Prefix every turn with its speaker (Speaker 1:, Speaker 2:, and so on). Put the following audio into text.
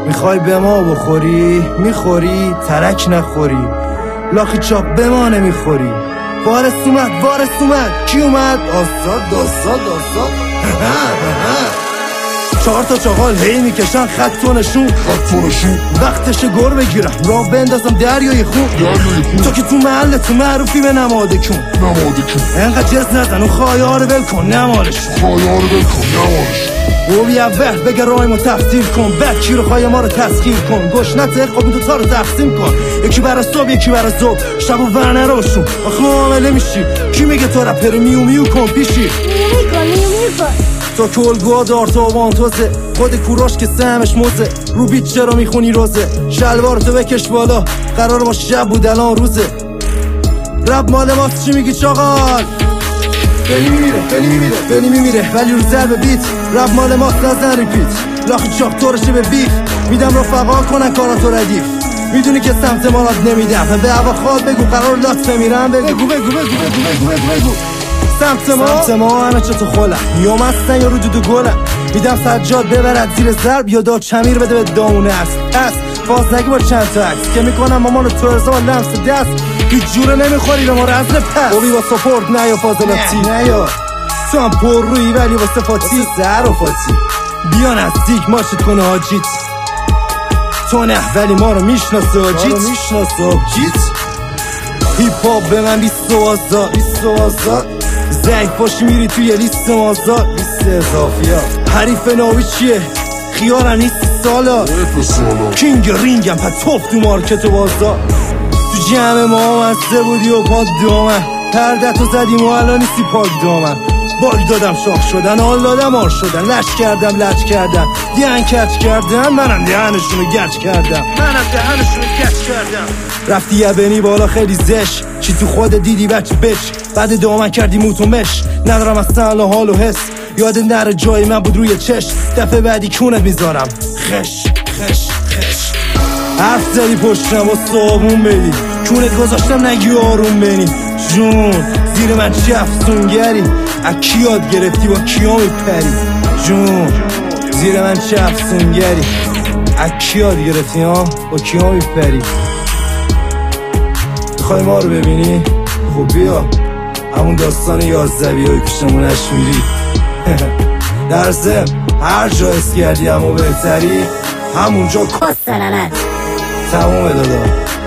Speaker 1: میخوای به ما بخوری میخوری ترک نخوری لاخی چاپ به ما نمیخوری وارث اومد کی اومد؟ آزاد 4 تا چاقال هی میکشن خط و نشون وقتش گر بگیرم راه بندازم دریای خون تو که تو محل تو معروفی به نماده کن انقدر جز نزن و خواهیار ول کن نمالشون او بیا وقت بگه رایمو تفسیر کن بعد کی رو خواهی ما رو تسخیر کن گشنت خب این دوتا رو تقسیم کن یکی برای صبح یکی برای صبح شب و ورنه روشون آخه معامله میشی کی میگه تو رپر میو کن پیشی میو تو کلگوها دارتا و وانتوزه خود کوراش که سهمش موزه رو بیت چرا میخونی روزه شلوارتو بکش بالا قرار ما شب بود الان روزه رب مال ماست چی میگی چاقال بلی میمیره ولی رو ضرب بیت رب مال ماست نزن ریپیت لاخی چاق طورشه به بیف میدم رفقا کنن کاراتو ردیف میدونی که سمت مالات نمیدم به هوا خواد بگو قرار لات بمیرم بگو سمت ما همه چه تو خولم یا مستن یا رو دودو گلم میدم سجاد ببرد زیر ضرب یا داد چمیر بده به دامونه است باز نگی با چند تا عکس که میکنم مامان تو ارزا لمس دست هیچ جوره نمیخوری به ما رزل پس اوبی با سپورت نه یا فاضلاتی نه یا تو هم پر روی ولی با صفاتی سر و فاتی بیا نزدیک ماشت کنه حاجیت تو نه ولی ما رو میشناسه حاجیت هیپ هاپ به من 20 آزاد ضعیف باشی میری توی لیست مازاد لیست اضافی ها حریف ناوی چیه خیارم نیست سالا کینگ رینگم پا توف تو مارکت و بازار تو جمع ما مسته بودی و پاد دامن پردتو زدیم و الان نیستی پاک دامن باگ دادم شاخ شدن حال دادم آر شدن لج کردم دیان کچ کردم منم دهنشونو گچ کردم رفتی یبنی بالا خیلی زش چی تو خود دیدی بچه بچ بعد دامن کردی موتو مش ندارم اصلا حال و حس یاد نره جای من بود روی چش دفعه بعدی کونت میذارم خش حرف زدی پشتم و صابون بدی کونت گذاشتم نگی آروم بینی جون زیر من چی افسونگری اکی یاد گرفتی با کیا میپری جون زیر من چی افسونگری اکی یاد گرفتی ها با کیا میپری میخوای ما رو ببینی؟ خب بیا همون داستان 11 بیای پیشمونش میری در ضمن هر جا اس کردی همو بهتری همونجا
Speaker 2: کس لعنت
Speaker 1: تمومه دادا